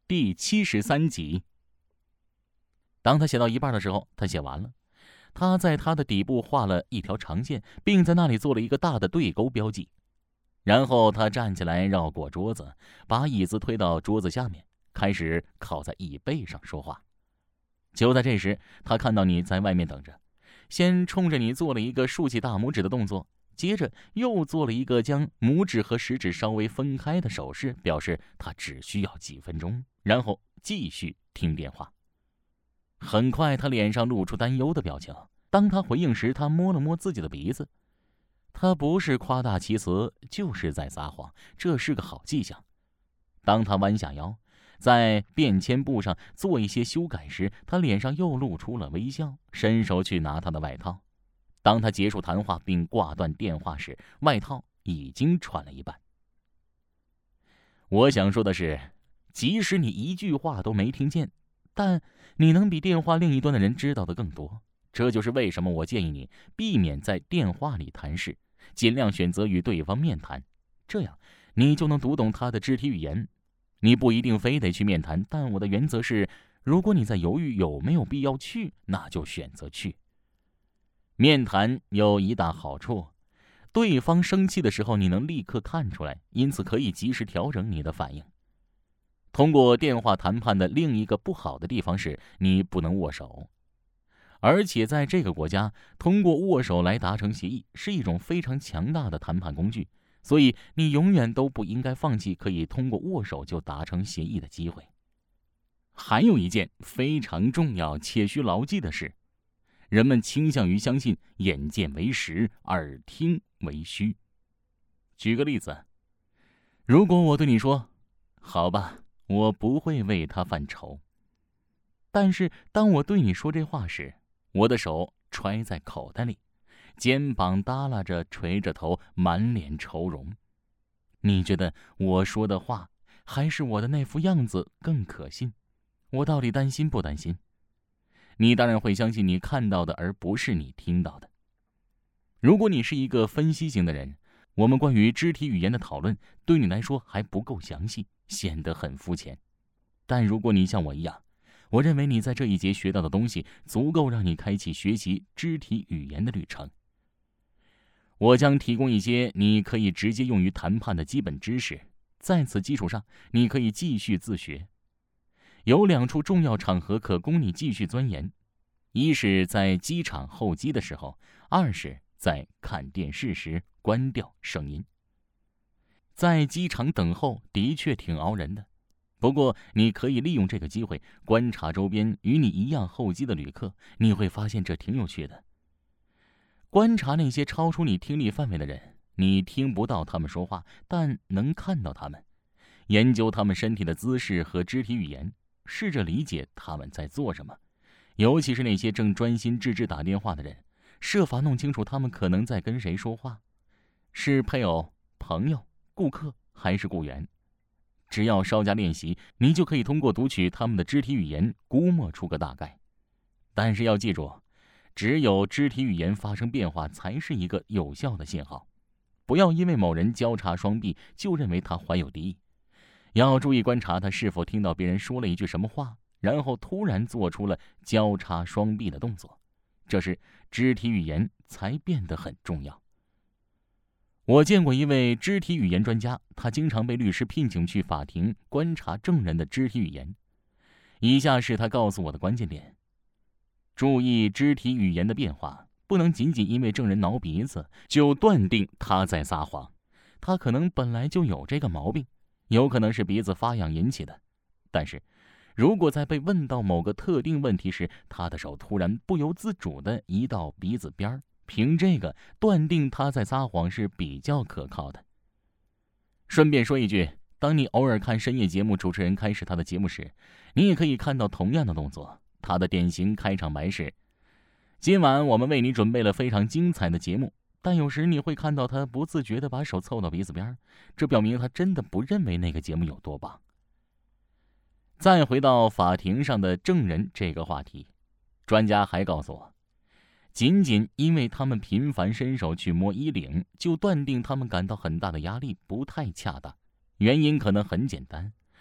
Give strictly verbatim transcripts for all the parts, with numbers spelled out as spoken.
第七十三集。当他写到一半的时候，他写完了。他在他的底部画了一条长线，并在那里做了一个大的对勾标记。然后他站起来，绕过桌子，把椅子推到桌子下面，开始靠在椅背上说话。就在这时，他看到你在外面等着，先冲着你做了一个竖起大拇指的动作，接着又做了一个将拇指和食指稍微分开的手势，表示他只需要几分钟，然后继续听电话。很快他脸上露出担忧的表情，当他回应时，他摸了摸自己的鼻子。他不是夸大其词，就是在撒谎，这是个好迹象。当他弯下腰，在便签簿上做一些修改时，他脸上又露出了微笑，伸手去拿他的外套。当他结束谈话并挂断电话时，外套已经穿了一半。我想说的是，即使你一句话都没听见，但你能比电话另一端的人知道的更多。这就是为什么我建议你避免在电话里谈事，尽量选择与对方面谈，这样你就能读懂他的肢体语言。你不一定非得去面谈，但我的原则是，如果你在犹豫有没有必要去，那就选择去。面谈有一大好处，对方生气的时候你能立刻看出来，因此可以及时调整你的反应。通过电话谈判的另一个不好的地方是，你不能握手。而且在这个国家，通过握手来达成协议是一种非常强大的谈判工具，所以你永远都不应该放弃可以通过握手就达成协议的机会。还有一件非常重要且需牢记的是，人们倾向于相信眼见为实，耳听为虚。举个例子，如果我对你说，好吧，我不会为他犯愁，但是当我对你说这话时，我的手揣在口袋里，肩膀耷拉着，垂着头，满脸愁容。你觉得我说的话还是我的那副样子更可信？我到底担心不担心？你当然会相信你看到的，而不是你听到的。如果你是一个分析型的人，我们关于肢体语言的讨论对你来说还不够详细，显得很肤浅。但如果你像我一样，我认为你在这一节学到的东西足够让你开启学习肢体语言的旅程。我将提供一些你可以直接用于谈判的基本知识，在此基础上，你可以继续自学。有两处重要场合可供你继续钻研，一是在机场候机的时候，二是在看电视时关掉声音。在机场等候的确挺熬人的，不过你可以利用这个机会观察周边与你一样候机的旅客，你会发现这挺有趣的。观察那些超出你听力范围的人，你听不到他们说话，但能看到他们。研究他们身体的姿势和肢体语言，试着理解他们在做什么。尤其是那些正专心致志打电话的人，设法弄清楚他们可能在跟谁说话，是配偶、朋友、顾客还是雇员。只要稍加练习，你就可以通过读取他们的肢体语言估摸出个大概。但是要记住，只有肢体语言发生变化才是一个有效的信号。不要因为某人交叉双臂就认为他怀有敌意，要注意观察他是否听到别人说了一句什么话，然后突然做出了交叉双臂的动作，这时肢体语言才变得很重要。我见过一位肢体语言专家，他经常被律师聘请去法庭观察证人的肢体语言。以下是他告诉我的关键点：注意肢体语言的变化，不能仅仅因为证人挠鼻子就断定他在撒谎，他可能本来就有这个毛病，有可能是鼻子发痒引起的。但是如果在被问到某个特定问题时，他的手突然不由自主地移到鼻子边儿，凭这个断定他在撒谎是比较可靠的。顺便说一句，当你偶尔看深夜节目主持人开始他的节目时，你也可以看到同样的动作。他的典型开场白是：今晚我们为你准备了非常精彩的节目，但有时你会看到他不自觉地把手凑到鼻子边，这表明他真的不认为那个节目有多棒。再回到法庭上的证人这个话题，专家还告诉我，仅仅因为他们频繁伸手去摸衣领，就断定他们感到很大的压力不太恰当。原因可能很简单，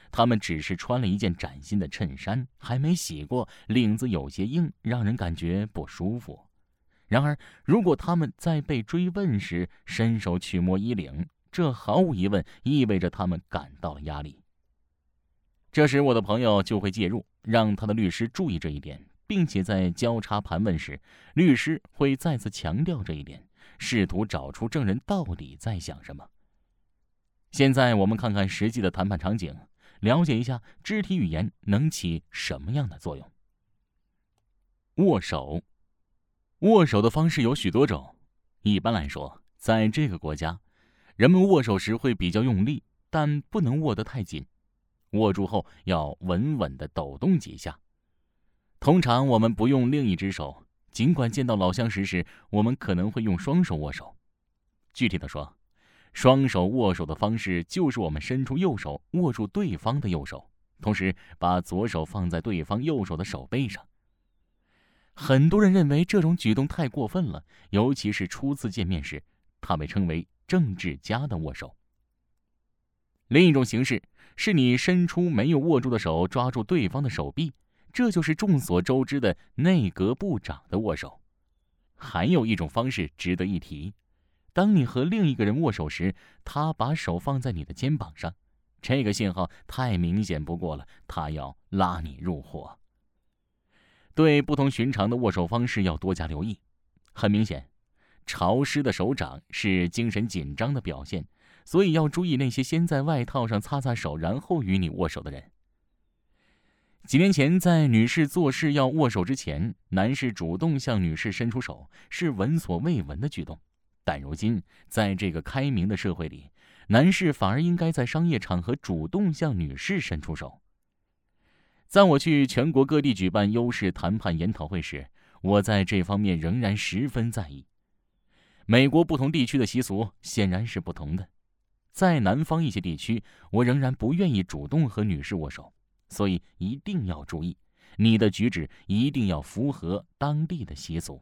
他们只是穿了一件崭新的衬衫，还没洗过，领子有些硬，让人感觉不舒服。然而，如果他们在被追问时伸手去摸衣领，这毫无疑问意味着他们感到了压力。这时，我的朋友就会介入，让他的律师注意这一点，并且在交叉盘问时，律师会再次强调这一点，试图找出证人到底在想什么。现在我们看看实际的谈判场景，了解一下肢体语言能起什么样的作用。握手，握手的方式有许多种。一般来说，在这个国家，人们握手时会比较用力，但不能握得太紧。握住后要稳稳地抖动几下。通常我们不用另一只手，尽管见到老相识时，我们可能会用双手握手。具体的说，双手握手的方式就是我们伸出右手握住对方的右手，同时把左手放在对方右手的手背上。很多人认为这种举动太过分了，尤其是初次见面时，它被称为政治家的握手。另一种形式是你伸出没有握住的手抓住对方的手臂，这就是众所周知的内阁部长的握手。还有一种方式值得一提，当你和另一个人握手时，他把手放在你的肩膀上，这个信号太明显不过了，他要拉你入伙。对不同寻常的握手方式要多加留意。很明显，潮湿的手掌是精神紧张的表现，所以要注意那些先在外套上擦擦手然后与你握手的人。几年前，在女士做事要握手之前，男士主动向女士伸出手是闻所未闻的举动。但如今，在这个开明的社会里，男士反而应该在商业场合主动向女士伸出手。在我去全国各地举办优势谈判研讨会时，我在这方面仍然十分在意。美国不同地区的习俗显然是不同的。在南方一些地区，我仍然不愿意主动和女士握手，所以一定要注意，你的举止一定要符合当地的习俗。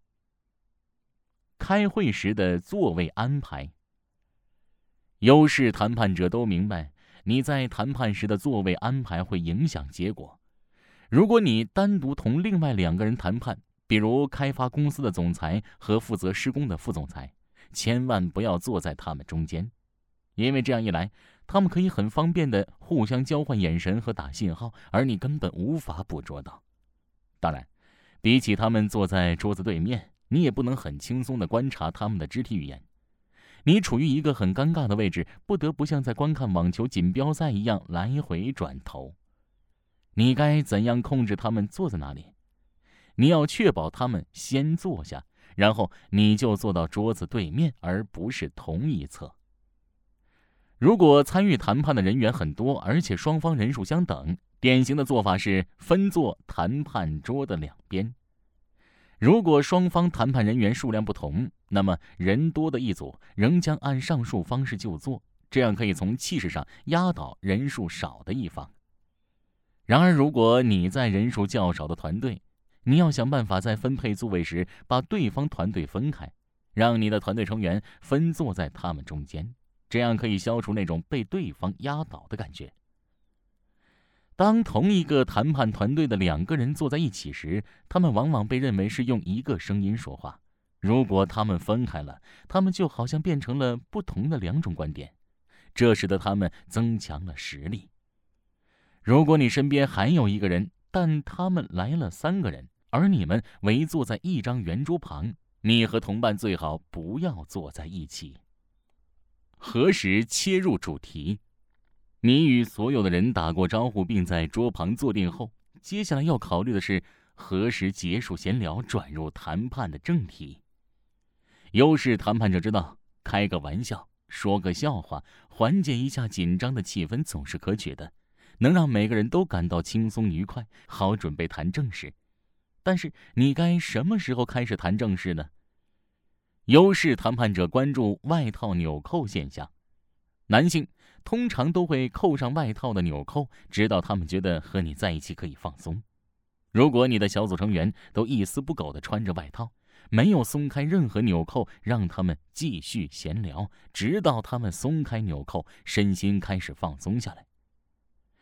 开会时的座位安排，优势谈判者都明白，你在谈判时的座位安排会影响结果。如果你单独同另外两个人谈判，比如开发公司的总裁和负责施工的副总裁，千万不要坐在他们中间，因为这样一来，他们可以很方便地互相交换眼神和打信号，而你根本无法捕捉到。当然，比起他们坐在桌子对面，你也不能很轻松地观察他们的肢体语言。你处于一个很尴尬的位置，不得不像在观看网球锦标赛一样来回转头。你该怎样控制他们坐在哪里？你要确保他们先坐下，然后你就坐到桌子对面，而不是同一侧。如果参与谈判的人员很多，而且双方人数相等，典型的做法是分坐谈判桌的两边。如果双方谈判人员数量不同，那么人多的一组仍将按上述方式就坐，这样可以从气势上压倒人数少的一方。然而，如果你在人数较少的团队，你要想办法在分配座位时把对方团队分开，让你的团队成员分坐在他们中间，这样可以消除那种被对方压倒的感觉。当同一个谈判团队的两个人坐在一起时，他们往往被认为是用一个声音说话。如果他们分开了，他们就好像变成了不同的两种观点，这使得他们增强了实力。如果你身边还有一个人，但他们来了三个人，而你们围坐在一张圆桌旁，你和同伴最好不要坐在一起。何时切入主题？你与所有的人打过招呼，并在桌旁坐定后，接下来要考虑的是何时结束闲聊，转入谈判的正题。优势谈判者知道，开个玩笑，说个笑话，缓解一下紧张的气氛总是可取的，能让每个人都感到轻松愉快，好准备谈正事。但是你该什么时候开始谈正事呢？优势谈判者关注外套纽扣现象。男性通常都会扣上外套的纽扣，直到他们觉得和你在一起可以放松。如果你的小组成员都一丝不苟地穿着外套，没有松开任何纽扣，让他们继续闲聊，直到他们松开纽扣，身心开始放松下来。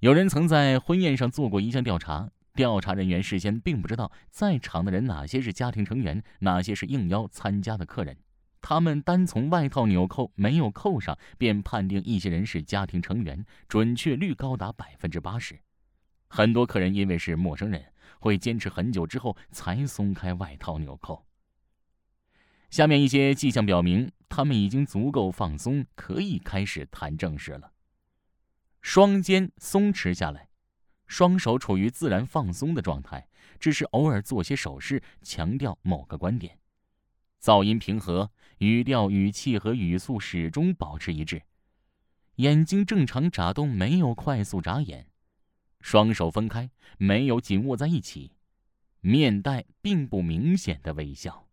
有人曾在婚宴上做过一项调查，调查人员事先并不知道在场的人哪些是家庭成员，哪些是应邀参加的客人。他们单从外套纽扣没有扣上，便判定一些人是家庭成员，准确率高达百分之八十。很多客人因为是陌生人，会坚持很久之后才松开外套纽扣。下面一些迹象表明，他们已经足够放松，可以开始谈正事了。双肩松弛下来，双手处于自然放松的状态，只是偶尔做些手势，强调某个观点。噪音平和，语调、语气和语速始终保持一致。眼睛正常眨动，没有快速眨眼。双手分开，没有紧握在一起。面带并不明显的微笑。